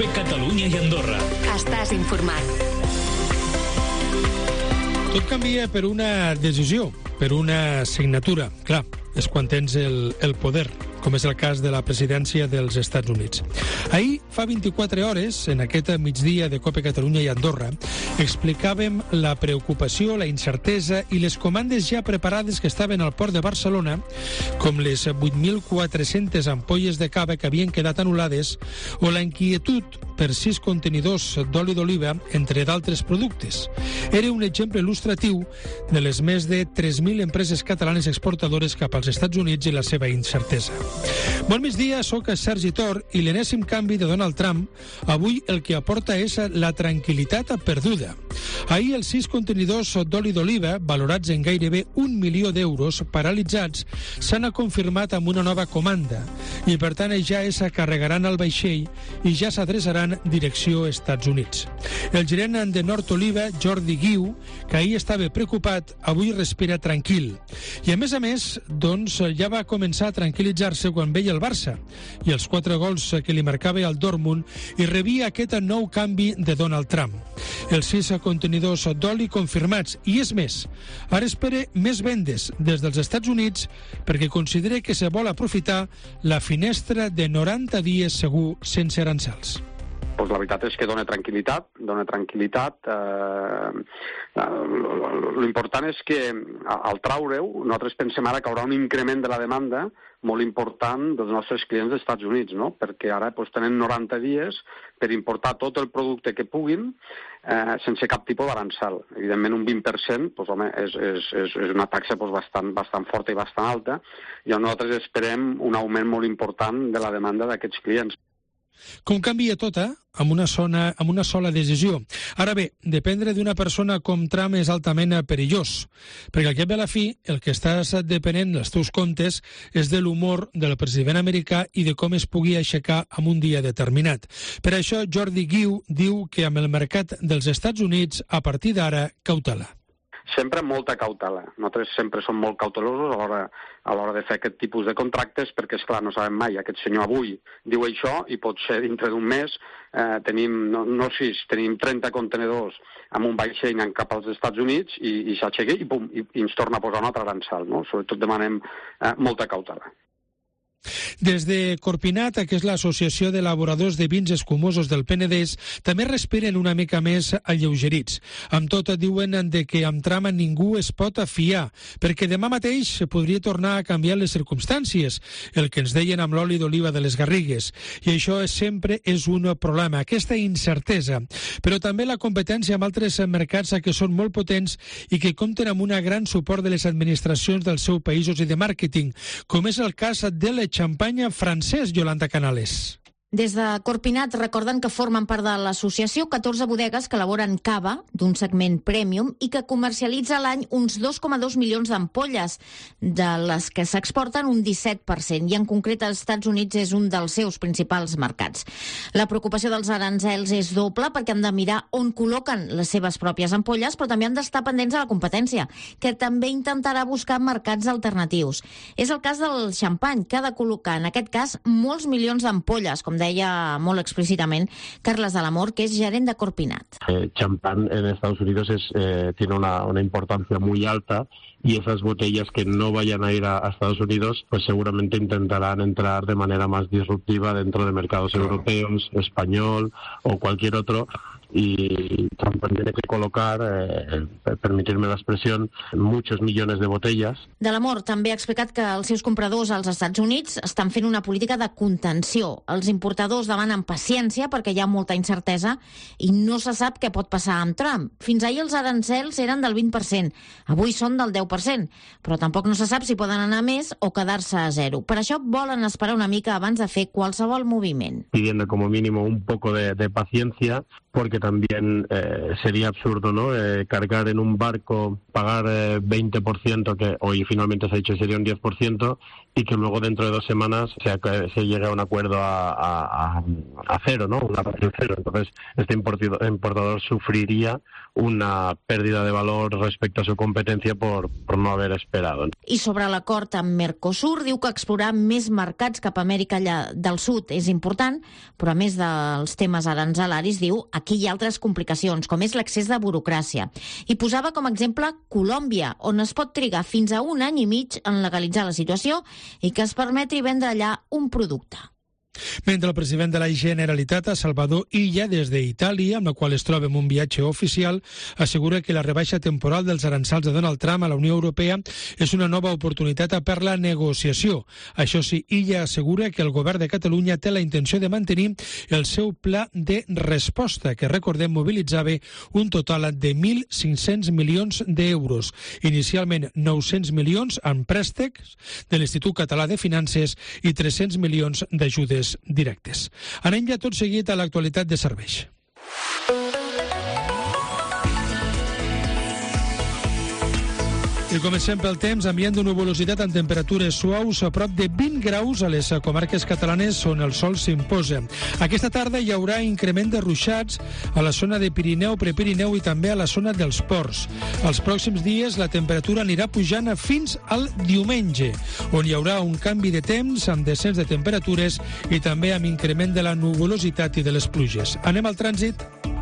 COPE Catalunya i Andorra. Estàs informat. Tot canvia per una decisió, per una signatura. Clar, és quan tens el poder, com és el cas de la presidència dels Estats Units. Ahir, fa 24 hores, en aquest migdia de COPE Catalunya i Andorra, explicàvem la preocupació, la incertesa i les comandes ja preparades que estaven al port de Barcelona, com les 8.400 ampolles de cava que havien quedat anul·lades, o la inquietud per 6 contenidors d'oli d'oliva, entre d'altres productes. Era un exemple il·lustratiu de les més de 3.000 empreses catalanes exportadores cap als Estats Units i la seva incertesa. Bon migdia, soc Sergi Tor i l'enèsim canvi de Donald Trump avui el que aporta és la tranquil·litat perduda. Ahir els 6 contenidors d'oli d'oliva, valorats en gairebé 1 milió d'euros, paralitzats, s'han confirmat amb una nova comanda i per tant ja es carregaran al vaixell i ja s'adreçaran direcció Estats Units. El gerent de Nord Oliva, Jordi Guiu, que ahir estava preocupat, avui respira tranquil. I a més, doncs, ja va començar a tranquil·litzar-se quan veia el Barça i els 4 gols que li marcava al Dortmund i rebia aquest nou canvi de Donald Trump. Els 6 contenidors d'oli confirmats i és més, ara espera més vendes des dels Estats Units perquè considera que se vol aprofitar la finestra de 90 dies segur sense arancels. Pues la veritat és que dona tranquil·litat. L'important és que al traure-ho, nosaltres pensem ara que hi haurà un increment de la demanda molt important dels nostres clients dels Estats Units, no? Perquè ara tenen 90 dies per importar tot el producte que puguin sense cap tipus d'arancel. Evidentment, un 20% és una taxa bastant forta i bastant alta, i nosaltres esperem un augment molt important de la demanda d'aquests clients. Com canvia tot, amb una sola decisió. Ara bé, dependre d'una persona com Trump és altament perillós, perquè al cap de la fi el que estàs depenent dels teus comptes és de l'humor del president americà i de com es pugui aixecar en un dia determinat. Per això Jordi Guiu diu que amb el mercat dels Estats Units, a partir d'ara, cautela. Sempre molta cautela. Nosaltres sempre som molt cautelosos a l'hora de fer aquest tipus de contractes perquè, esclar, no sabem mai. Aquest senyor avui diu això i pot ser dintre d'un mes tenim 30 contenedors amb un vaixell anant cap als Estats Units i s'aixeca i pum, i ens torna a posar un altre arancel, no? Sobretot demanem molta cautela. Des de Corpinat, que és l'Associació d'Elaboradors de Vins Escumosos del Penedès, també respiren una mica més alleugerits. Amb tot, diuen que amb Trump ningú es pot fiar, perquè demà mateix podria tornar a canviar les circumstàncies, el que ens deien amb l'oli d'oliva de les Garrigues. I això sempre és un problema, aquesta incertesa. Però també la competència amb altres mercats que són molt potents i que compten amb un gran suport de les administracions dels seus països i de màrqueting, com és el cas de la xampanya francès, Yolanda Canales. Des de Corpinat recorden que formen part de l'associació 14 bodegues que elaboren cava d'un segment premium i que comercialitza a l'any uns 2,2 milions d'ampolles, de les que s'exporten un 17%, i en concret als Estats Units és un dels seus principals mercats. La preocupació dels arancels és doble perquè han de mirar on col·loquen les seves pròpies ampolles, però també han d'estar pendents de la competència, que també intentarà buscar mercats alternatius. És el cas del xampany, que ha de col·locar, en aquest cas, molts milions d'ampolles, com deia molt explícitamente Carles de l'Amor, que es gerent de Corpinat. Champán en Estados Unidos tiene una importancia muy alta, y esas botellas que no vayan a ir a Estados Unidos, pues seguramente intentarán entrar de manera más disruptiva dentro de mercados europeos, español o cualquier otro, y Champán tiene que colocar, permitirme la expresión, muchos millones de botellas. De l'Amor també ha explicat que els seus compradors als Estats Units estan fent una política de contenció. Els importadors demanen paciència perquè hi ha molta incertesa i no se sap què pot passar amb Trump. Fins ahir els arancels eren del 20%, avui són del 10%, però tampoc no se sap si poden anar més o quedar-se a zero. Per això volen esperar una mica abans de fer qualsevol moviment. Pidiendo como mínimo un poco de paciencia, porque también sería absurdo, ¿no? Cargar en un barco, pagar 20%, que hoy finalmente se ha dicho sería un 10%, y que luego dentro de 2 semanas se llegue a un acuerdo a a cero, ¿no? Una ratio cero. Entonces, este importador sufriría una pérdida de valor respecto a su competencia por no haber esperado. I sobre l'acord amb Mercosur, diu que explorar més mercats cap a Amèrica del Sud és important, però a més dels temes arancelaris, diu, aquí hi ha altres complicacions, com és l'accés de burocràcia. I posava com a exemple Colòmbia, on es pot trigar fins a 1 any i mig en legalitzar la situació i que es permeti vendre allà un producte. Mentre el president de la Generalitat, Salvador Illa, des d'Itàlia, amb la qual es troba en un viatge oficial, assegura que la rebaixa temporal dels aranzals de Donald Trump a la Unió Europea és una nova oportunitat per la negociació. Això sí, Illa assegura que el govern de Catalunya té la intenció de mantenir el seu pla de resposta, que recordem mobilitzava un total de 1.500 milions d'euros. Inicialment 900 milions en préstecs de l'Institut Català de Finances i 300 milions d'ajudes directes. Anem ja tot seguit a l'actualitat de serveis. I comencem pel temps, ambient de nuvolositat amb temperatures suaus a prop de 20 graus a les comarques catalanes on el sol s'imposa. Aquesta tarda hi haurà increment de ruixats a la zona de Pirineu, Prepirineu i també a la zona dels ports. Els pròxims dies la temperatura anirà pujant fins al diumenge, on hi haurà un canvi de temps amb descens de temperatures i també amb increment de la nuvolositat i de les pluges. Anem al trànsit.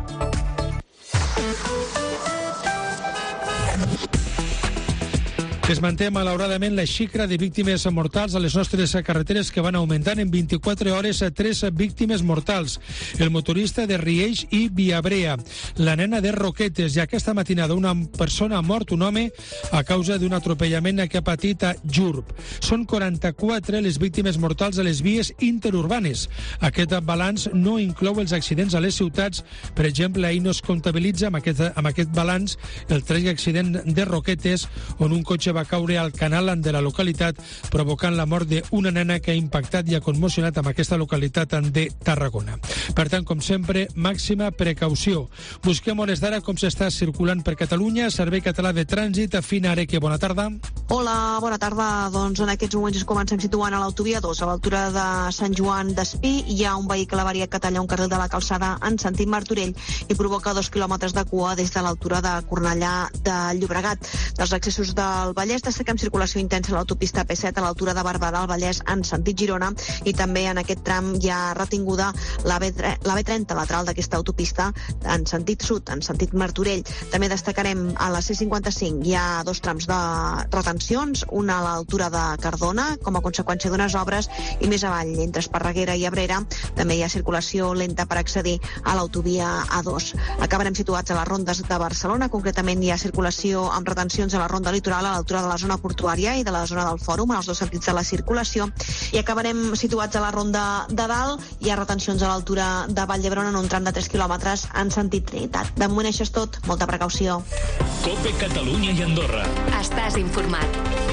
Es manté malauradament la xifra de víctimes mortals a les nostres carreteres, que van augmentant en 24 hores a 3 víctimes mortals. El motorista de Riells i Viabrea, la nena de Roquetes, i aquesta matinada una persona ha mort, un home, a causa d'un atropellament que ha patit a Jurb. Són 44 les víctimes mortals a les vies interurbanes. Aquest balanç no inclou els accidents a les ciutats. Per exemple, ahir no es comptabilitza amb aquest balanç el tràgic accident de Roquetes, on un cotxe va caure al canal de la localitat, provocant la mort d'una nena que ha impactat i ha conmocionat amb aquesta localitat de Tarragona. Per tant, com sempre, màxima precaució. Busquem hores d'ara com s'està circulant per Catalunya. Servei Català de Trànsit, Fina Areque, bona tarda. Hola, bona tarda. Doncs en aquests moments ens comencem situant a l'autovia 2, a l'altura de Sant Joan d'Espí. Hi ha un vehicle avariat que talla un carril de la calçada en sentit Martorell i provoca 2 quilòmetres de cua des de l'altura de Cornellà de Llobregat. Dels accessos del Vallès destaquem circulació intensa a l'autopista P7 a l'altura de Barberà del Vallès en sentit Girona, i també en aquest tram hi ha retinguda la B30 lateral d'aquesta autopista en sentit sud, en sentit Martorell. També destacarem a la C55 hi ha 2 trams de retencions, una a l'altura de Cardona com a conseqüència d'unes obres, i més avall, entre Esparreguera i Abrera, també hi ha circulació lenta per accedir a l'autovia A2. Acabarem situats a les rondes de Barcelona, concretament hi ha circulació amb retencions a la ronda litoral a l'altura de la zona portuària i de la zona del Fòrum, en els 2 sentits de la circulació, i acabarem situats a la ronda de Dalt. Hi ha retencions a l'altura de Vall d'Hebron en un tram de 3 quilòmetres en sentit Trinitat. De moment això és tot, molta precaució. COPE Catalunya i Andorra. Estàs informat.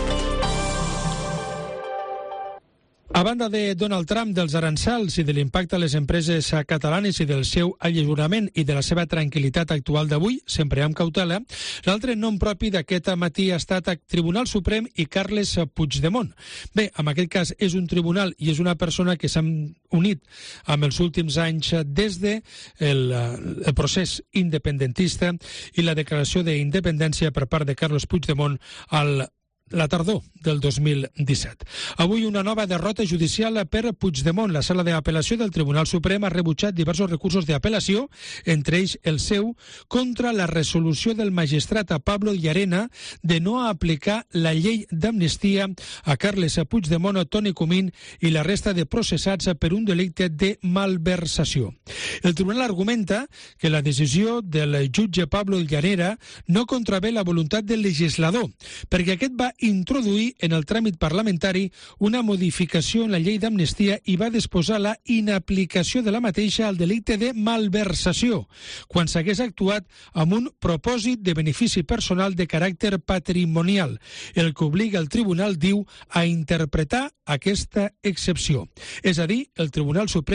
A banda de Donald Trump, dels aranzals i de l'impacte a les empreses catalanes i del seu alliberament i de la seva tranquil·litat actual d'avui, sempre amb cautela, l'altre nom propi d'aquest matí ha estat el Tribunal Suprem i Carles Puigdemont. Bé, en aquest cas és un tribunal i és una persona que s'ha unit amb els últims anys des de el procés independentista i la declaració d'independència per part de Carles Puigdemont la tardor del 2017. Avui una nova derrota judicial per Puigdemont. La sala d'apel·lació del Tribunal Suprem ha rebutjat diversos recursos d'apel·lació, entre ells el seu, contra la resolució del magistrat Pablo Llarena de no aplicar la llei d'amnistia a Carles Puigdemont, Toni Comín i la resta de processats per un delicte de malversació. El tribunal argumenta que la decisió del jutge Pablo Llarena no contravé la voluntat del legislador, perquè aquest va introduir en el tràmit parlamentari una modificació en la llei d'amnistia i va disposar la inaplicació de la mateixa al delicte de malversació, quan s'hagués actuat amb un propòsit de benefici personal de caràcter patrimonial, el que obliga el tribunal, diu, a interpretar aquesta excepció. És a dir, el Tribunal Suprem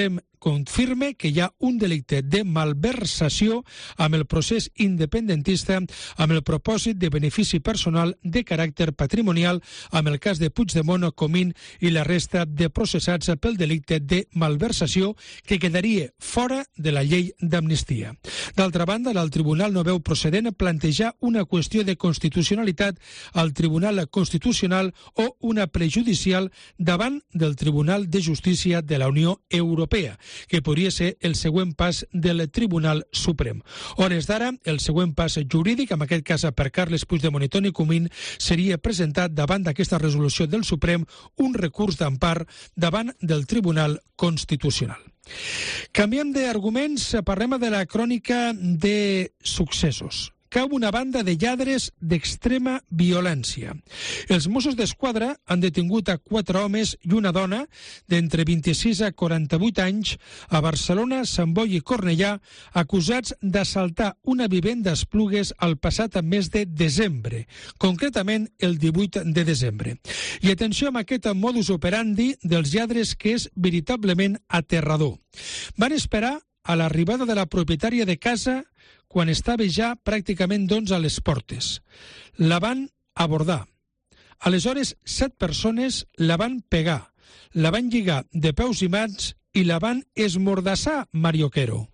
confirma que hi ha un delicte de malversació amb el procés independentista amb el propòsit de benefici personal de caràcter patrimonial amb el cas de Puigdemont, Comín i la resta de processats pel delicte de malversació que quedaria fora de la llei d'amnistia. D'altra banda, el Tribunal no veu procedent plantejar una qüestió de constitucionalitat al Tribunal Constitucional o una prejudicial davant del Tribunal de Justícia de la Unió Europea, que podria ser el següent pas del Tribunal Suprem. Hores d'ara, el següent pas jurídic, en aquest cas per Carles Puigdemont i Toni Comín, seria presentat davant d'aquesta resolució del Suprem un recurs d'empar davant del Tribunal Constitucional. Canviem d'arguments, parlem de la crònica de successos. Cau una banda de lladres d'extrema violència. Els Mossos d'Esquadra han detingut a 4 homes i una dona d'entre 26 a 48 anys a Barcelona, Sant Boi i Cornellà, acusats d'assaltar una vivenda a Esplugues el passat mes de desembre, concretament el 18 de desembre. I atenció amb aquest modus operandi dels lladres que és veritablement aterrador. Van esperar a l'arribada de la propietària de casa quan estava ja pràcticament a les portes. La van abordar. Aleshores, 7 persones la van pegar, la van lligar de peus i mans i la van esmordassar, Mario Quero.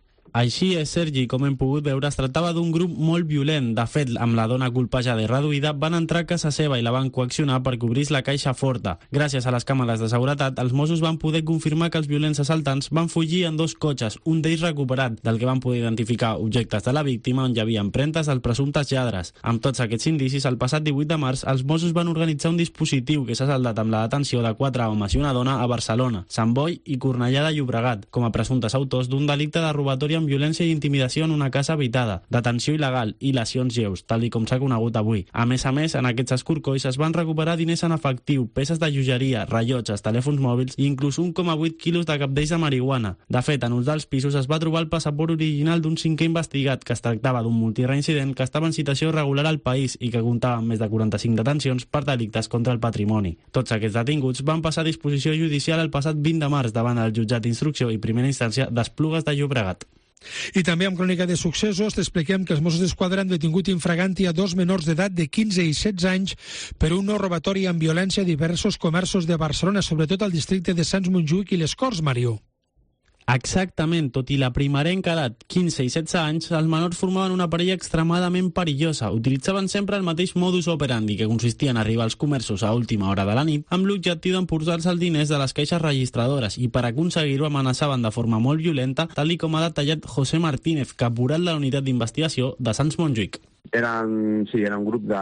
Així és, Sergi, com hem pogut veure, es tractava d'un grup molt violent. De fet, amb la dona colpejada i reduïda, van entrar a casa seva i la van coaccionar per cobrir la caixa forta. Gràcies a les càmeres de seguretat, els Mossos van poder confirmar que els violents assaltants van fugir en 2 cotxes, un d'ells recuperat, del que van poder identificar objectes de la víctima on hi havia empremtes dels presumptes lladres. Amb tots aquests indicis, el passat 18 de març, els Mossos van organitzar un dispositiu que s'ha saldat amb la detenció de 4 homes i una dona a Barcelona, Sant Boi i Cornellà de Llobregat, com a presumptes autors d'un delicte de robatori amb violència i intimidació en una casa habitada, detenció il·legal i lesions lleus, tal com s'ha conegut avui. A més, en aquests escorcolls es van recuperar diners en efectiu, peces de joieria, rellotges, telèfons mòbils i inclús 1,8 quilos de capdells de marihuana. De fet, en un dels pisos es va trobar el passaport original d'un 5è investigat que es tractava d'un multireincident que estava en situació irregular al país i que comptava amb més de 45 detencions per delictes contra el patrimoni. Tots aquests detinguts van passar a disposició judicial el passat 20 de març davant el jutjat d'instrucció i primera instància d'Esplugues de Llobregat. I també amb crònica de successos t'expliquem que els Mossos d'Esquadra han detingut infraganti a 2 menors d'edat de 15 i 16 anys per un nou robatori amb violència a diversos comerços de Barcelona, sobretot al districte de Sants Montjuïc i les Corts, Mario. Exactament, tot i la primerenca edat, 15 i 16 anys, els menors formaven una parella extremadament perillosa. Utilitzaven sempre el mateix modus operandi, que consistia en arribar als comerços a última hora de la nit amb l'objectiu d'emportar-se els diners de les caixes registradores i per aconseguir-ho amenaçaven de forma molt violenta, tal com ha detallat José Martínez, caporal de la unitat d'investigació de Sants Montjuïc. Era un grup de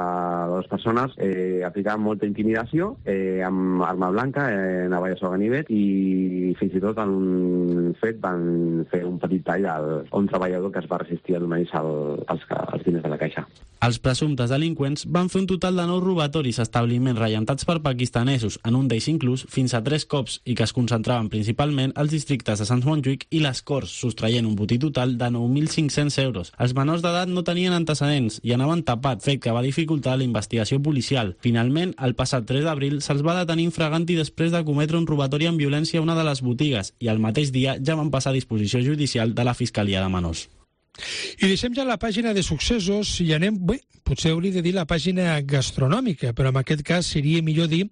2 persones, aplicaven molta intimidació, amb arma blanca, navajas o ganivet, i fins i tot en un fet van fer un petit tall a un treballador que es va resistir a donar-hi els diners de la caixa. Els presumptes delinqüents van fer un total de 9 robatoris a establiments rellentats per pakistanesos, en un d'ells inclús fins a 3 cops, i que es concentraven principalment als districtes de Sants Montjuïc i les Corts, sostraient un botí total de 9.500 euros. Els menors d'edat no tenien antecedents i anaven tapats, fet que va dificultar la investigació policial. Finalment, el passat 3 d'abril se'ls va detenir infraganti després de cometre un robatori amb violència a una de les botigues i el mateix dia ja van passar a disposició judicial de la Fiscalia de Menors. I deixem ja la pàgina de successos i anem, potser hauria de dir la pàgina gastronòmica, però en aquest cas seria millor dir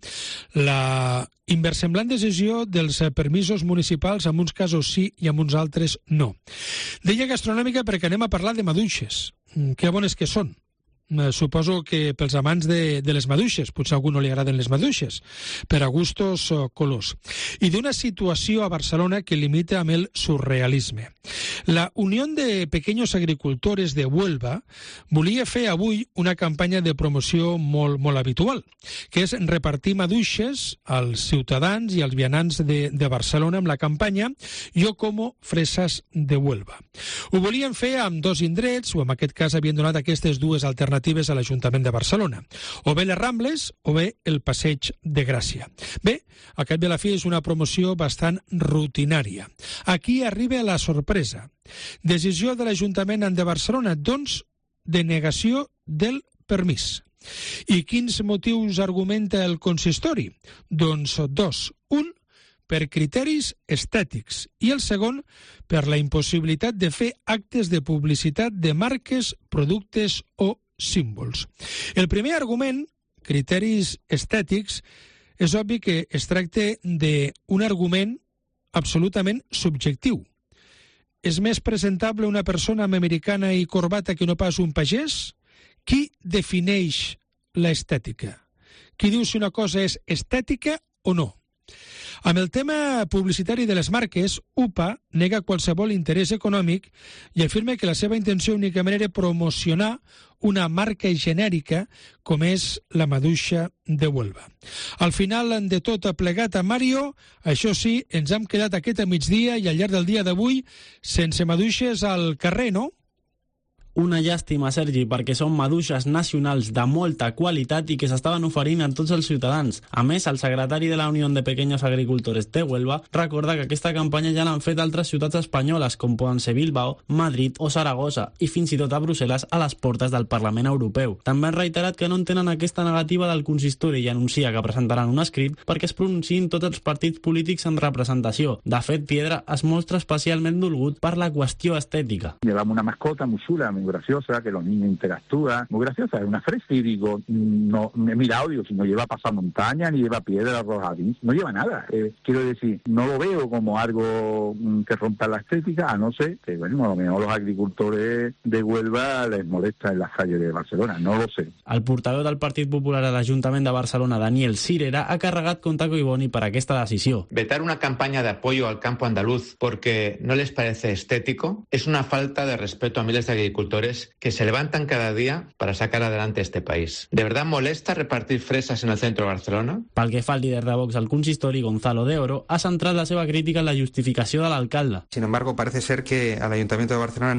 la inversemblant decisió dels permisos municipals, en uns casos sí i en uns altres no. Deia gastronòmica perquè anem a parlar de maduixes. Que bones que són. Suposo que pels amants de les maduixes, potser a algú no li agraden les maduixes, per a gustos colors. I d'una situació a Barcelona que limita amb el surrealisme. La Unió de Pequeños Agricultores de Huelva volia fer avui una campanya de promoció molt habitual, que és repartir maduixes als ciutadans i als vianants de Barcelona amb la campanya Jo como fresas de Huelva. Ho volien fer amb 2 indrets, o en aquest cas havien donat aquestes 2 alternatives a l'Ajuntament de Barcelona, o bé les Rambles o bé el Passeig de Gràcia. Bé, al cap de la fi és una promoció bastant rutinària. Aquí arriba la sorpresa. Decisió de l'Ajuntament de Barcelona, doncs, de negació del permís. I quins motius argumenta el consistori? Doncs 2. Un, per criteris estètics i el segon per la impossibilitat de fer actes de publicitat de marques, productes o símbols. El primer argument, criteris estètics, és obvi que es tracta d'un argument absolutament subjectiu. És més presentable una persona amb americana i corbata que no pas un pagès? Qui defineix l'estètica? Qui diu si una cosa és estètica o no? Amb el tema publicitari de les marques, UPA nega qualsevol interès econòmic i afirma que la seva intenció únicament era promocionar una marca genèrica com és la maduixa de Huelva. Al final de tot plegat a Mario, això sí, ens hem quedat aquest migdia i al llarg del dia d'avui sense maduixes al carrer, no? Una llàstima, Sergi, perquè són maduixes nacionals de molta qualitat i que s'estaven oferint a tots els ciutadans. A més, el secretari de la Unió de Pequeños Agricultores de Huelva recorda que aquesta campanya ja l'han fet altres ciutats espanyoles, com poden ser Bilbao, Madrid o Saragossa, i fins i tot a Brussel·les a les portes del Parlament Europeu. També han reiterat que no entenen aquesta negativa del consistori i anuncia que presentaran un escrit perquè es pronunciïn tots els partits polítics en representació. De fet, Piedra es mostra especialment dolgut per la qüestió estètica. Llevamos una mascota muy chula, muy graciosa, que los niños interactúan, muy graciosa, es una fresa, y digo, no, me he mirado, digo, si no lleva pasamontaña, ni lleva piedra arrojadiza, no lleva nada. Quiero decir, no lo veo como algo que rompa la estética, a no ser que, bueno, a lo mejor los agricultores de Huelva les molesta en las calles de Barcelona, no lo sé. El portaveu del Partit Popular a l'Ajuntament de Barcelona, Daniel Sirera, ha carregat contra Collboni per aquesta decisió. Vetar una campaña de apoyo al campo andaluz porque no les parece estético es una falta de respeto a miles de agricultores que se levantan cada día para sacar adelante este país. ¿De verdad molesta repartir fresas en el centro de Barcelona? Pel que fa al líder de Vox al consistori, Gonzalo de Oro, ha centrat la seva crítica en la justificació de l'alcalde. Sin embargo, parece ser que al Ayuntamiento de Barcelona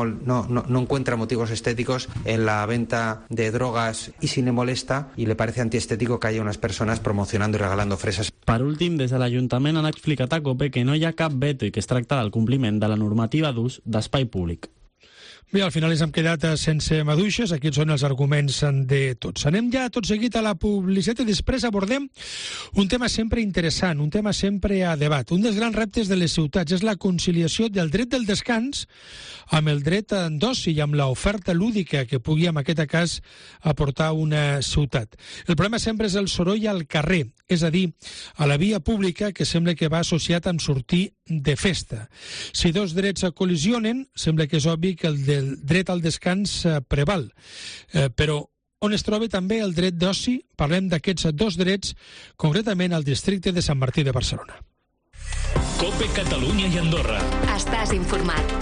no encuentra motivos estéticos en la venta de drogas y si le molesta y le parece antiestético que haya unas personas promocionando y regalando fresas. Per últim, des de l'Ajuntament han explicat a COPE que no hi ha cap veto i que es tracta del compliment de la normativa d'ús d'espai públic. Bé, al final ens hem quedat sense maduixes, aquí són els arguments de tots. Anem ja tot seguit a la publicitat i després abordem un tema sempre interessant, un tema sempre a debat. Un dels grans reptes de les ciutats és la conciliació del dret del descans amb el dret d'oci i amb l'oferta lúdica que pugui, en aquest cas, aportar una ciutat. El problema sempre és el soroll al carrer, és a dir, a la via pública, que sembla que va associat amb sortir de festa. Si dos drets col·lisionen, sembla que és obvi que el del dret al descans preval. Però on es troba també el dret d'oci? Parlem d'aquests dos drets, concretament al districte de Sant Martí de Barcelona. COPE Catalunya i Andorra. Estàs informat.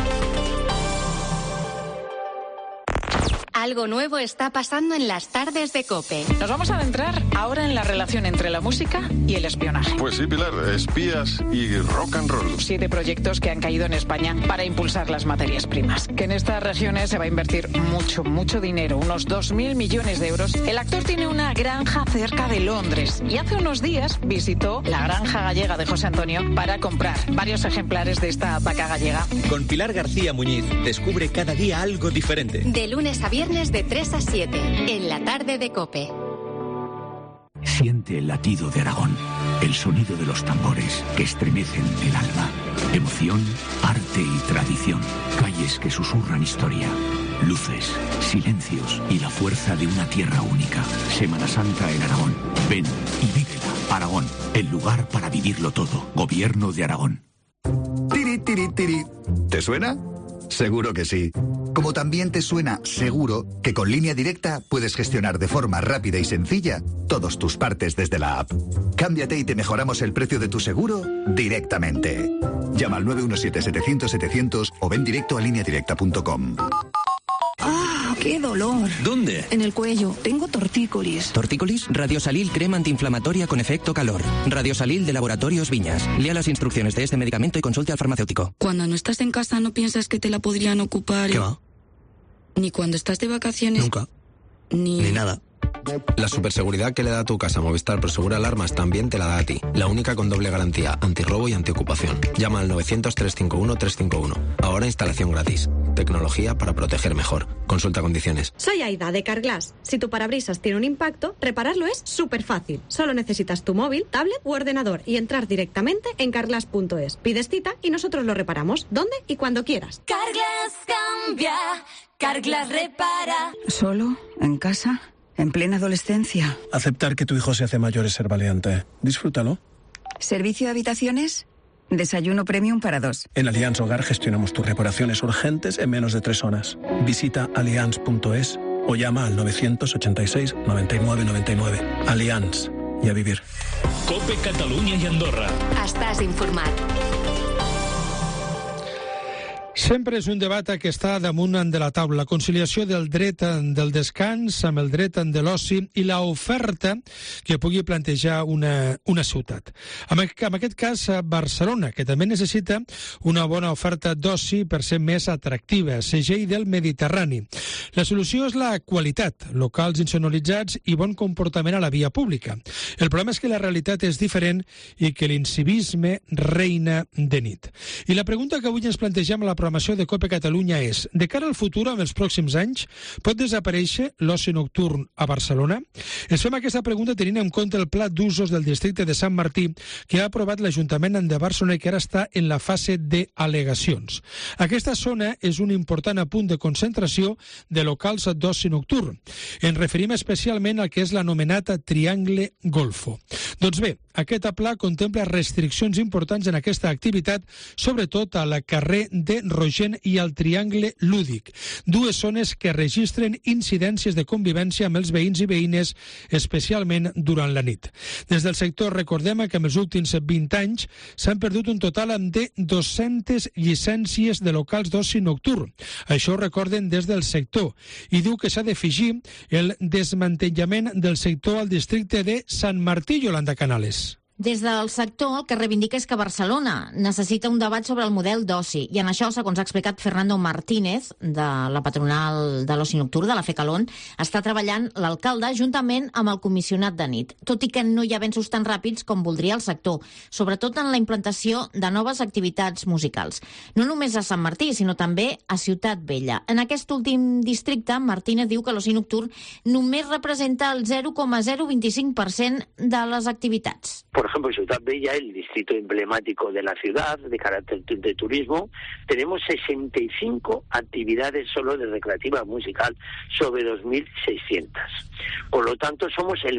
Algo nuevo está pasando en las tardes de COPE. Nos vamos a adentrar ahora en la relación entre la música y el espionaje. Pues sí, Pilar, espías y rock and roll. 7 proyectos que han caído en España para impulsar las materias primas. Que en estas regiones se va a invertir mucho dinero, unos 2.000 millones de euros. El actor tiene una granja cerca de Londres y hace unos días visitó la granja gallega de José Antonio para comprar varios ejemplares de esta vaca gallega. Con Pilar García Muñiz descubre cada día algo diferente. De lunes a viernes de 3 a 7, en la tarde de COPE. Siente el latido de Aragón, el sonido de los tambores que estremecen el alma. Emoción, arte y tradición. Calles que susurran historia. Luces, silencios y la fuerza de una tierra única. Semana Santa en Aragón. Ven y vívela. Aragón, el lugar para vivirlo todo. Gobierno de Aragón. Tiri, tiri, tiri. ¿Te suena? Seguro que sí. Como también te suena seguro que con Línea Directa puedes gestionar de forma rápida y sencilla todos tus partes desde la app. Cámbiate y te mejoramos el precio de tu seguro directamente. Llama al 917-700-700 o ven directo a lineadirecta.com. ¡Ah, qué dolor! ¿Dónde? En el cuello. Tengo tortícolis. ¿Tortícolis? Radiosalil, crema antiinflamatoria con efecto calor. Radiosalil de Laboratorios Viñas. Lea las instrucciones de este medicamento y consulte al farmacéutico. Cuando no estás en casa no piensas que te la podrían ocupar. ¿Qué va? Ni cuando estás de vacaciones. Nunca. Ni nada. La superseguridad que le da a tu casa Movistar Prosegur Alarmas también te la da a ti. La única con doble garantía, antirrobo y antiocupación. Llama al 900-351-351. Ahora instalación gratis. Tecnología para proteger mejor. Consulta condiciones. Soy Aida de Carglass. Si tu parabrisas tiene un impacto, repararlo es súper fácil. Solo necesitas tu móvil, tablet u ordenador y entrar directamente en carglass.es. Pides cita y nosotros lo reparamos donde y cuando quieras. Carglass cambia, Carglass repara. ¿Solo? ¿En casa? ¿En plena adolescencia? Aceptar que tu hijo se hace mayor es ser valiente. Disfrútalo. ¿Servicio de habitaciones? Desayuno premium para 2. En Allianz Hogar gestionamos tus reparaciones urgentes en menos de 3 horas. Visita allianz.es o llama al 986 99 99. Allianz. I a vivir. COPE Catalunya i Andorra. Estàs informat. Sempre és un debat que està damunt de la taula. La conciliació del dret del descans amb el dret de l'oci i l'oferta que pugui plantejar una ciutat. En aquest cas, Barcelona, que també necessita una bona oferta d'oci per ser més atractiva, segell del Mediterrani. La solució és la qualitat, locals insonoritzats i bon comportament a la via pública. El problema és que la realitat és diferent i que l'incivisme reina de nit. I la pregunta que avui ens plantegem a la programació de COPE Catalunya és: de cara al futur, en els pròxims anys, pot desaparèixer l'oci nocturn a Barcelona? Ens fem aquesta pregunta tenint en compte el pla d'usos del districte de Sant Martí que ha aprovat l'Ajuntament de Barcelona i que ara està en la fase d'al·legacions. Aquesta zona és un important punt de concentració de locals d'oci nocturn. Ens referim especialment al que és l'anomenat Triangle Golfo. Doncs bé, aquest pla contempla restriccions importants en aquesta activitat, sobretot al carrer de Rogent i al Triangle Lúdic, dues zones que registren incidències de convivència amb els veïns i veïnes, especialment durant la nit. Des del sector recordem que en els últims 20 anys s'han perdut un total de 200 llicències de locals d'oci nocturn. Això ho recorden des del sector i diu que s'ha d'afegir el desmantellament del sector al districte de Sant Martí, Yolanda Canales. Des del sector, el que reivindica és que Barcelona necessita un debat sobre el model d'oci. I en això, segons ha explicat Fernando Martínez, de la patronal de l'oci nocturn, de la FECALON, està treballant l'alcalde juntament amb el comissionat de nit. Tot i que no hi ha avenços tan ràpids com voldria el sector, sobretot en la implantació de noves activitats musicals. No només a Sant Martí, sinó també a Ciutat Vella. En aquest últim districte, Martínez diu que l'oci nocturn només representa el 0,025% de les activitats. Por ejemplo, en Ciutat Vella, el distrito emblemático de la ciudad, de carácter de turismo, tenemos 65 actividades solo de recreativa musical sobre 2.600. Por lo tanto, somos el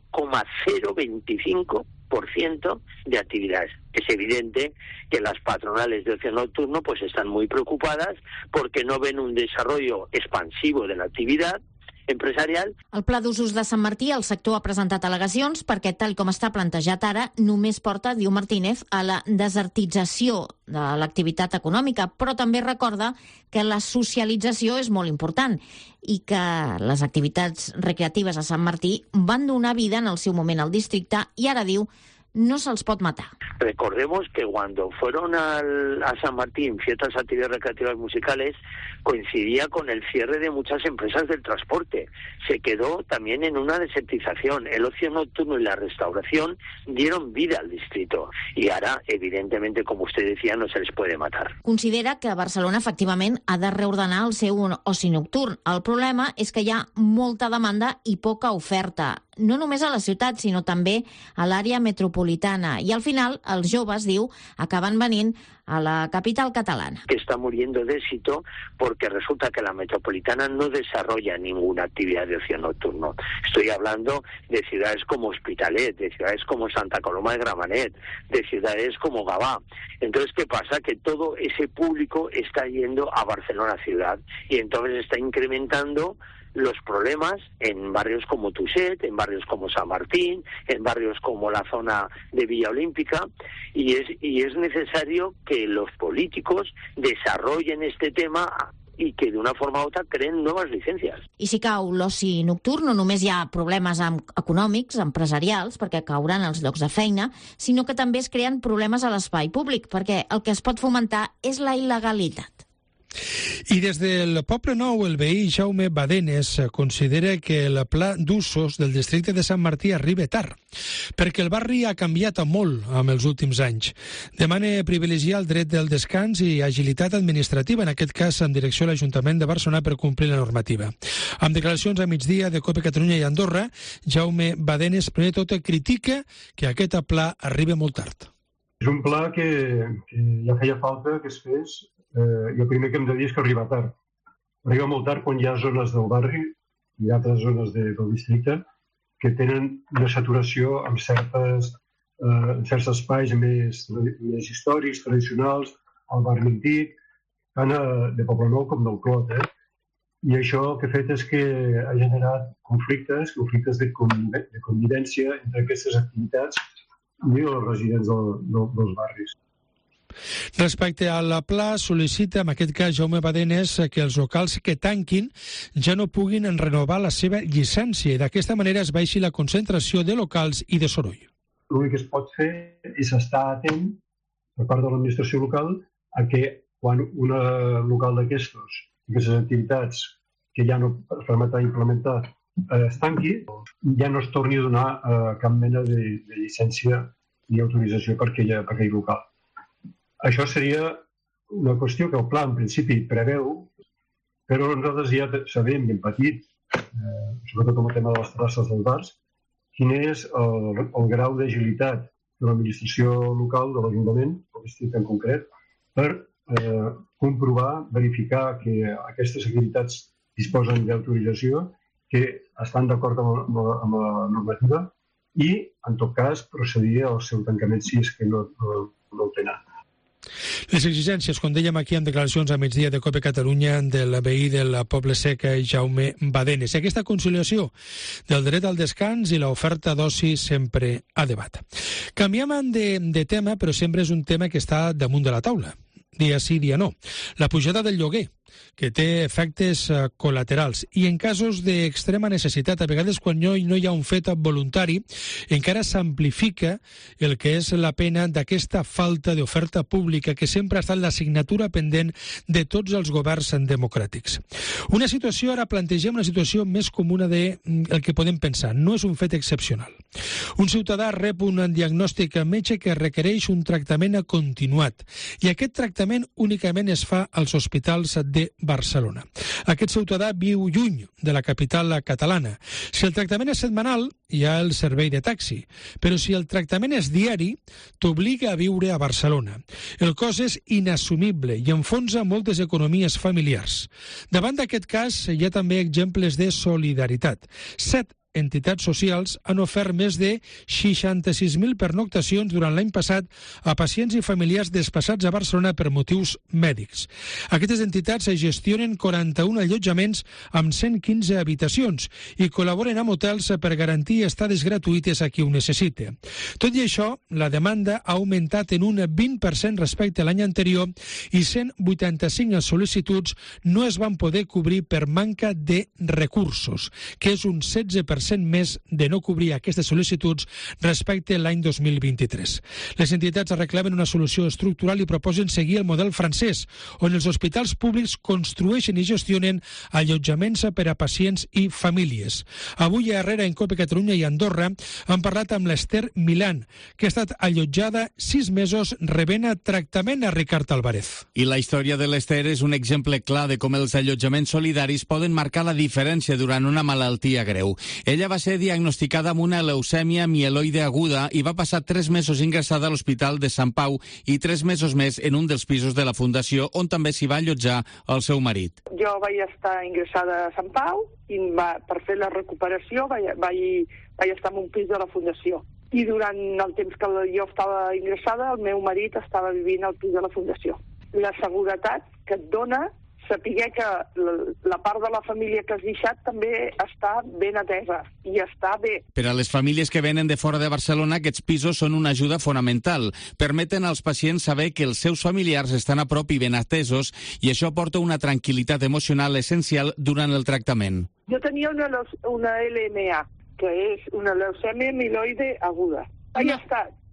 0,025% de actividades. Es evidente que las patronales de ocio nocturno pues están muy preocupadas porque no ven un desarrollo expansivo de la actividad empresarial. El pla d'usos de Sant Martí, el sector ha presentat al·legacions perquè, tal com està plantejat ara, només porta, diu Martínez, a la desertització de l'activitat econòmica, però també recorda que la socialització és molt important i que les activitats recreatives a Sant Martí van donar vida en el seu moment al districte i ara diu no se'ls pot matar. Recordemos que cuando fueron a San Martín ciertas actividades recreativas musicales coincidía con el cierre de muchas empresas del transporte. Se quedó también en una desertización. El ocio nocturno y la restauración dieron vida al distrito y ahora, evidentemente, como usted decía, no se les puede matar. Considera que Barcelona efectivament ha de reordenar el seu oci nocturn. El problema és que hi ha molta demanda i poca oferta, no només a la ciutat, sinó també a l'àrea metropolitana. I al final, els joves, diu, acaben venint a la capital catalana. Que está muriendo de éxito porque resulta que la metropolitana no desarrolla ninguna actividad de ocio nocturno. Estoy hablando de ciudades como Hospitalet, de ciudades como Santa Coloma de Gramenet, de ciudades como Gavà. Entonces, ¿qué pasa? Que todo ese público está yendo a Barcelona ciudad y entonces está incrementando los problemas en barrios como Tuset, en barrios como San Martín, en barrios como la zona de Villa Olímpica, y es necesario que los políticos desarrollen este tema i que d'una forma o altra creen noves llicències. I si cau l'oci nocturn, no només hi ha problemes econòmics, empresarials, perquè cauran els llocs de feina, sinó que també es creen problemes a l'espai públic, perquè el que es pot fomentar és la il·legalitat. I des del Poble Nou, el veí Jaume Badenes considera que el pla d'usos del districte de Sant Martí arriba tard, perquè el barri ha canviat molt amb els últims anys. Demana privilegiar el dret del descans i agilitat administrativa, en aquest cas en direcció a l'Ajuntament de Barcelona per complir la normativa. Amb declaracions a migdia de COPE Catalunya i Andorra, Jaume Badenes, primer de tot, critica que aquest pla arriba molt tard. És un pla que ja feia falta que es fes. I el primer que hem de dir és que arriba tard. Arriba molt tard quan hi ha zones del barri i altres zones del districte que tenen una saturació en certs espais més històrics, tradicionals, al barri antic, tant de Poblenou com del Clot. I això el que ha fet és que ha generat conflictes de convivència entre aquestes activitats i els residents dels barris. Respecte al pla, sol·licita, en aquest cas Jaume Badenes, que els locals que tanquin ja no puguin renovar la seva llicència i d'aquesta manera es baixi la concentració de locals i de soroll. L'únic que es pot fer és estar atent per part de l'administració local a que quan un local d'aquestes activitats que ja no permetrà implementar es tanqui, ja no es torni a donar cap mena de llicència ni autorització per aquell local. Això seria una qüestió que el pla en principi preveu, però nosaltres ja sabem i hem patit, sobretot amb el tema de les terrasses dels bars, quin és el grau d'agilitat de l'administració local de l'Ajuntament, el districte en concret, per comprovar, verificar que aquestes activitats disposen d'autorització, que estan d'acord amb la normativa i, en tot cas, procedir al seu tancament si és que no ho tenen. Les exigències, com dèiem aquí en declaracions a migdia de COPE Catalunya del veí del Poble Sec, Jaume Badenes. Aquesta conciliació del dret al descans i l'oferta d'oci sempre a debat. Canviem de tema, però sempre és un tema que està damunt de la taula. Dia sí, dia no. La pujada del lloguer, que té efectes col·laterals i en casos d'extrema necessitat, a vegades quan no hi ha un fet voluntari, encara s'amplifica el que és la pena d'aquesta falta d'oferta pública que sempre ha estat l'assignatura pendent de tots els governs democràtics. Una situació, ara plantegem una situació més comuna del que podem pensar, no és un fet excepcional. Un ciutadà rep un diagnòstic metge que requereix un tractament continuat i aquest tractament únicament es fa als hospitals de Barcelona. Aquest ciutadà viu lluny de la capital catalana. Si el tractament és setmanal, hi ha el servei de taxi, però si el tractament és diari, t'obliga a viure a Barcelona. El cost és inassumible i enfonsa moltes economies familiars. Davant d'aquest cas, hi ha també exemples de solidaritat. 7 entitats socials han ofert més de 66.000 pernoctacions durant l'any passat a pacients i familiars desplaçats a Barcelona per motius mèdics. Aquestes entitats gestionen 41 allotjaments amb 115 habitacions i col·laboren amb hotels per garantir estades gratuïtes a qui ho necessite. Tot i això, la demanda ha augmentat en un 20% respecte a l'any anterior i 185 sol·licituds no es van poder cobrir per manca de recursos, que és un 16% més de no cobrir aquestes sol·licituds respecte a l'any 2023. Les entitats reclamen una solució estructural i proposen seguir el model francès, on els hospitals públics construeixen i gestionen allotjaments per a pacients i famílies. Avui a Herrera, en COPE Catalunya i Andorra, han parlat amb l'Ester Milán, que ha estat allotjada 6 mesos rebent tractament a Ricard Álvarez. I la història de l'Ester és un exemple clar de com els allotjaments solidaris poden marcar la diferència durant una malaltia greu. Ella va ser diagnosticada amb una leucèmia mieloide aguda i va passar 3 mesos ingressada a l'Hospital de Sant Pau i 3 mesos més en un dels pisos de la Fundació, on també s'hi va allotjar el seu marit. Jo vaig estar ingressada a Sant Pau i per fer la recuperació vaig estar en un pis de la Fundació. I durant el temps que jo estava ingressada, el meu marit estava vivint al pis de la Fundació. La seguretat que et dona saber que la part de la família que has deixat també està ben atesa i està bé. Per a les famílies que venen de fora de Barcelona, aquests pisos són una ajuda fonamental. Permeten als pacients saber que els seus familiars estan a prop i ben atesos i això aporta una tranquil·litat emocional essencial durant el tractament. Jo tenia una LMA, que és una leucèmia mieloide aguda. Vaig estar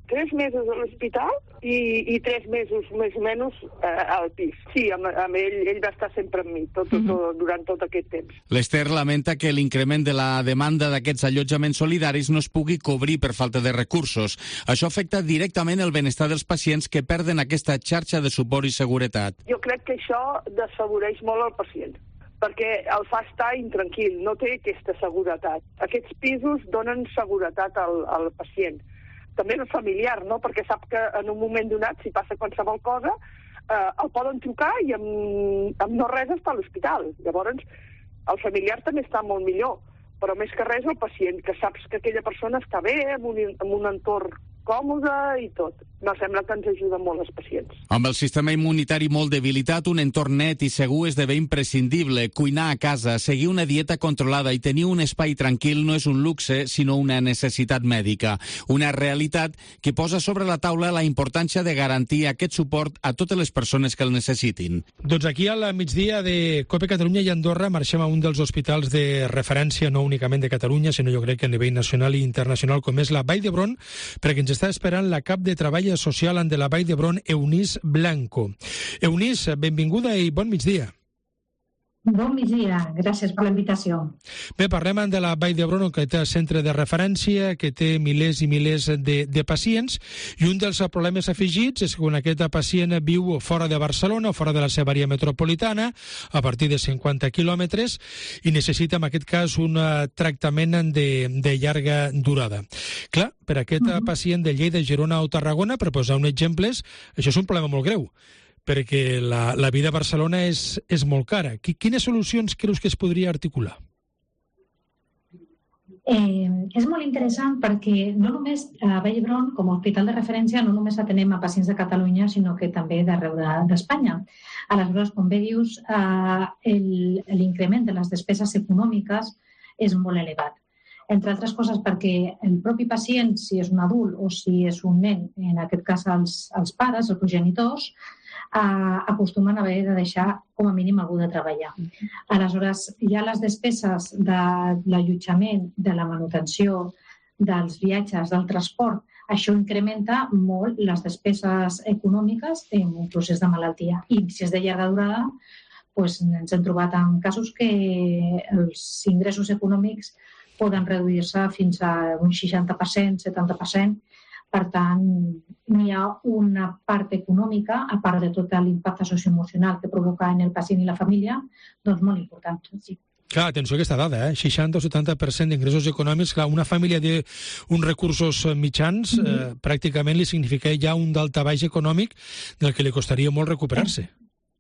3 mesos a l'hospital i 3 mesos més o menys al pis. Sí, amb ell va estar sempre amb mi durant tot aquest temps. L'Ester lamenta que l'increment de la demanda d'aquests allotjaments solidaris no es pugui cobrir per falta de recursos. Això afecta directament el benestar dels pacients que perden aquesta xarxa de suport i seguretat. Jo crec que això desafavoreix molt el pacient, perquè el fa estar intranquil, no té aquesta seguretat. Aquests pisos donen seguretat al pacient. També el familiar, no? Perquè sap que en un moment donat, si passa qualsevol cosa, el poden trucar i amb no res està a l'hospital. Llavors, el familiar també està molt millor, però més que res el pacient, que saps que aquella persona està bé, en un entorn còmode i tot. Me sembla que ens ajuda molt els pacients. Amb el sistema immunitari molt debilitat, un entorn net i segur esdevé imprescindible. Cuinar a casa, seguir una dieta controlada i tenir un espai tranquil no és un luxe, sinó una necessitat mèdica. Una realitat que posa sobre la taula la importància de garantir aquest suport a totes les persones que el necessitin. Doncs aquí al migdia de COPE Catalunya i Andorra marxem a un dels hospitals de referència, no únicament de Catalunya, sinó jo crec que a nivell nacional i internacional, com és la Vall d'Hebron, perquè ens està esperant la cap de Treball Social de la Vall d'Hebron, Eunice Blanco. Eunice, benvinguda i bon migdia. Bon migdia, gràcies per la invitació. Bé, parlem de la Vall d'Hebron, que té centre de referència, que té milers i milers de pacients, i un dels problemes afegits és que quan aquest pacient viu fora de Barcelona o fora de la seva àrea metropolitana, a partir de 50 quilòmetres, i necessita, en aquest cas, un tractament de llarga durada. Clar, per aquest pacient de Lleida, Girona o Tarragona, per posar un exemple, això és un problema molt greu, perquè la vida a Barcelona és molt cara. Quines solucions creus que es podria articular? És molt interessant perquè no només a Vall d'Hebron, com a hospital de referència, no només atenem a pacients de Catalunya, sinó que també d'arreu d'Espanya. Aleshores, com bé dius, l'increment de les despeses econòmiques és molt elevat. Entre altres coses perquè el propi pacient, si és un adult o si és un nen, en aquest cas els pares, els progenitors, acostumen a haver de deixar com a mínim algú de treballar. Aleshores, hi ha les despeses de l'allotjament, de la manutenció, dels viatges, del transport. Això incrementa molt les despeses econòmiques en un procés de malaltia. I si és de llarga durada, doncs ens hem trobat en casos que els ingressos econòmics poden reduir-se fins a un 60%, 70%. Per tant, n'hi ha una part econòmica, a part de tot l'impacte socioemocional que provoca en el pacient i la família, doncs molt important. Sí. Clar, atenció a aquesta dada, 60 o 70% d'ingressos econòmics. Clar, una família d'uns recursos mitjans pràcticament li significa ja un daltabaix econòmic del que li costaria molt recuperar-se.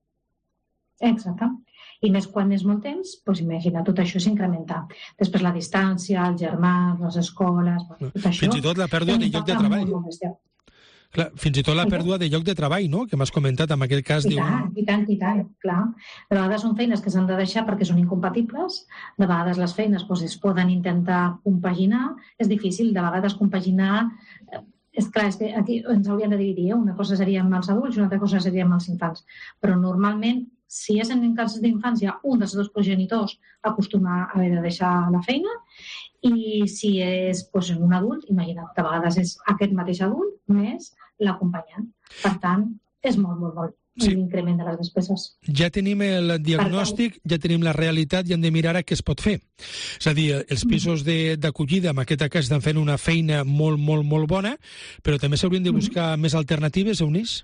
Exacte. I més quan és molt temps, doncs imagina, tot això s'incrementa. Després la distància, els germans, les escoles... Tot això, fins i tot la pèrdua de lloc de treball. Clar, fins i tot la pèrdua de lloc de treball, no?, que m'has comentat en aquell cas. I tant, clar. De vegades són feines que s'han de deixar perquè són incompatibles, de vegades les feines es poden intentar compaginar, és difícil, de vegades compaginar... És clar, és que aquí ens hauríem de dividir, una cosa seria amb els adults i una altra cosa seria amb els infants, però normalment, si és en casos d'infància, un dels dos progenitors acostuma a haver de deixar la feina i si és en un adult, imagina't, de vegades és aquest mateix adult més l'acompanyant. Per tant, és molt l'increment de les despeses. Ja tenim el diagnòstic, ja tenim la realitat i hem de mirar a què es pot fer. És a dir, els pisos d'acollida, en aquest cas, estan fent una feina molt bona, però també s'haurien de buscar més alternatives, Eunice?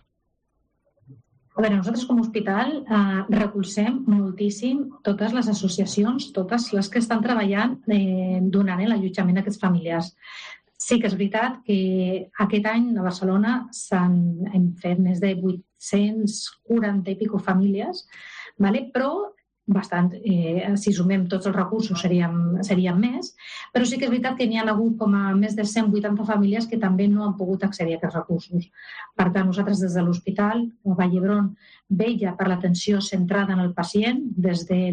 A veure, nosaltres com a hospital recolzem moltíssim totes les associacions, totes les que estan treballant donant l'allotjament a aquests familiars. Sí que és veritat que aquest any a Barcelona hem fet més de 840 i pico famílies, però bastant, si sumem tots els recursos serien més, però sí que és veritat que n'hi ha hagut com a més de 180 famílies que també no han pogut accedir a aquests recursos. Per tant, nosaltres des de l'hospital, a Vall d'Hebron, vetlla per l'atenció centrada en el pacient, des de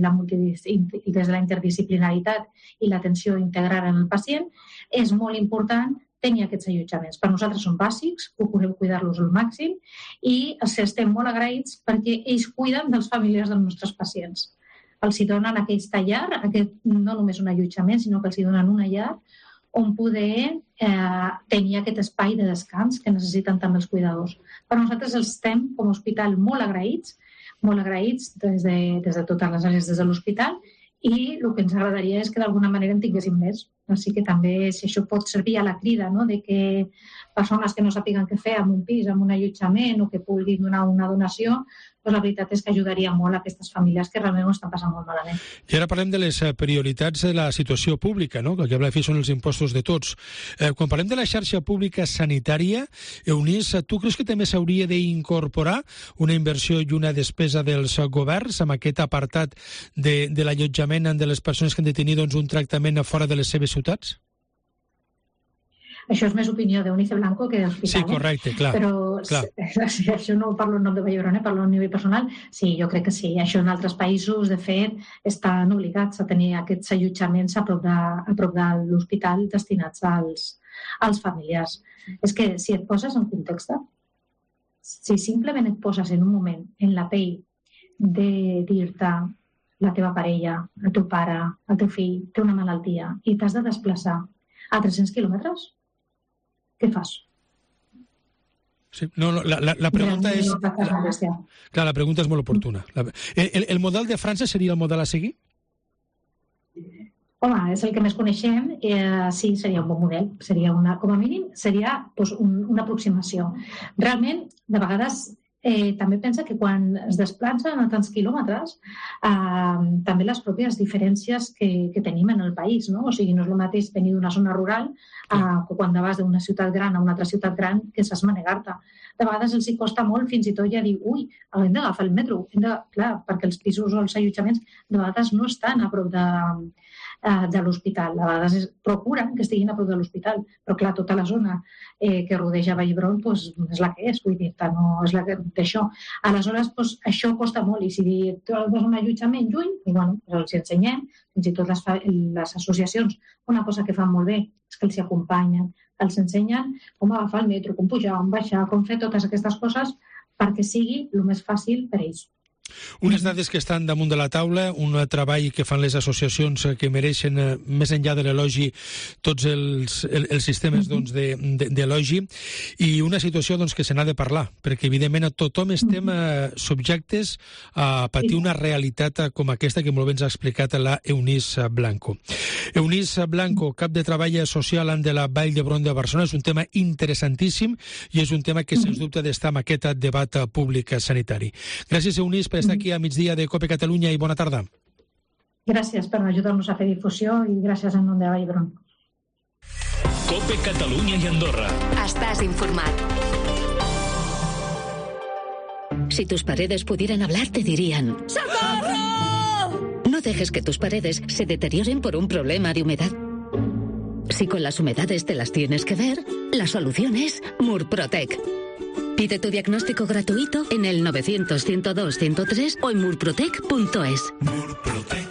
la interdisciplinaritat i l'atenció integrada en el pacient, és molt important tenir aquests allotjaments. Per nosaltres són bàsics, procurem cuidar-los al màxim i estem molt agraïts perquè ells cuiden dels familiars dels nostres pacients. Els hi donen aquest llar, no només un allotjament, sinó que els hi donen una llar on poder tenir aquest espai de descans que necessiten també els cuidadors. Per nosaltres estem com a hospital molt agraïts des de totes les àrees des de l'hospital, i el que ens agradaria és que d'alguna manera en tinguéssim més. Així que també, si això pot servir a la crida, no?, de que persones que no sàpiguen què fer en un pis, en un allotjament, o que puguin donar una donació, doncs la veritat és que ajudaria molt a aquestes famílies que realment ho estan passant molt malament. I ara parlem de les prioritats de la situació pública, no?, que al cap i a la fi són els impostos de tots. Quan parlem de la xarxa pública sanitària, Eunice, tu creus que també s'hauria d'incorporar una inversió i una despesa dels governs amb aquest apartat de l'allotjament de les persones que han de tenir un tractament fora de les seves ciutats? Això és més opinió d'Eunice Blanco que d'hospital. Sí, correcte, clar. Però això no ho parlo en nom de Vall d'Hebron, parlo a nivell personal. Sí, jo crec que sí. Això en altres països, de fet, estan obligats a tenir aquests allotjaments a prop de l'hospital destinats als familiars. És que si et poses en context, si simplement et poses en un moment en la pell de dir-te la teva parella, el teu pare, el teu fill, té una malaltia i t'has de desplaçar a 300 quilòmetres, què fas? Sí, no, la pregunta és... Clar, la pregunta és molt oportuna. El model de França seria el model a seguir? Home, és el que més coneixem. Sí, seria un bon model. Com a mínim, seria una aproximació. Realment, de vegades... també pensa que quan es desplacen a tants quilòmetres, també les pròpies diferències que tenim en el país, no? O sigui, no és el mateix venir d'una zona rural que quan vas d'una ciutat gran a una altra ciutat gran que saps manegar-te. De vegades els hi costa molt fins i tot ja dir, hem d'agafar el metro. Clar, perquè els pisos o els allotjaments de vegades no estan a prop de l'hospital. A vegades procuren que estiguin a prop de l'hospital, però clar, tota la zona que rodeja Vall d'Hebron és la que és, vull dir, no és la que d'això. Aleshores, això costa molt, i si tu has un allotjament lluny, els ensenyem, fins i tot les associacions, una cosa que fan molt bé és que els acompanyen, els ensenyen com agafar el metro, com pujar, com baixar, com fer totes aquestes coses perquè sigui el més fàcil per ells. Unes dades que estan damunt de la taula, un treball que fan les associacions que mereixen, més enllà de l'elogi, tots els sistemes d'elogi, i una situació que se n'ha de parlar, perquè evidentment tothom estem subjectes a patir una realitat com aquesta que molt bé ens ha explicat la Eunice Blanco. Eunice Blanco, cap de treball social de la Vall d'Hebron de Barcelona, és un tema interessantíssim i és un tema que sens dubte d'estar en aquest debat públic sanitari. Gràcies, Eunice, per estar aquí a migdia de COPE Catalunya i bona tarda. Gràcies per ajudar-nos a fer difusió i gràcies en nom de Vall d'Hebron. COPE Catalunya y Andorra. Estás informat. Si tus paredes pudieran hablar, te dirían: ¡Socorro! No dejes que tus paredes se deterioren por un problema de humedad. Si con las humedades te las tienes que ver, la solución es Murprotec. Pide tu diagnóstico gratuito en el 900-102-103 o en murprotec.es. Murprotec.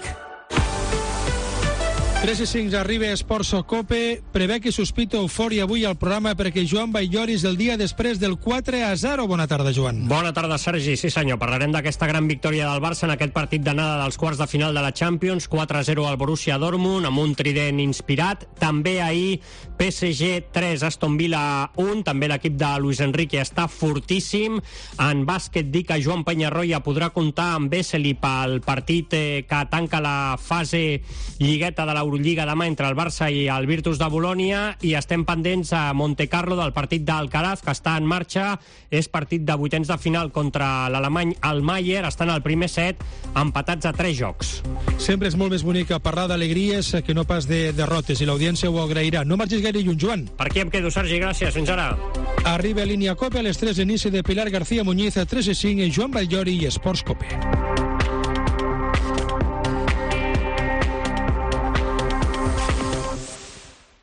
3:05 arriba Esports Cope. Prevé que sospita eufòria avui al programa perquè Joan Valldoris el dia després del 4-0. Bona tarda, Joan. Bona tarda, Sergi. Sí, senyor. Parlarem d'aquesta gran victòria del Barça en aquest partit d'anada dels quarts de final de la Champions. 4-0 al Borussia Dortmund, amb un trident inspirat. També ahir PSG 3, Aston Villa 1. També l'equip de Luis Enrique està fortíssim. En bàsquet dic que Joan Peñarroya podrà comptar amb Vesely pel partit que tanca la fase lligueta de l'Eurolliga demà entre el Barça i el Virtus de Bolònia, i estem pendents a Montecarlo del partit d'Alcaraz, que està en marxa. És partit de vuitens de final contra l'alemany Almayer. Estan al primer set empatats a 3 jocs. Sempre és molt més bonic parlar d'alegries que no pas de derrotes, i l'audiència ho agrairà. No marxis gaire lluny, Joan. Per aquí em quedo, Sergi, gràcies. Fins ara. Arriba Línia Cope a les 3, inici de Pilar García Muñiz, a 3:05, Joan Valldori i Esports Cope.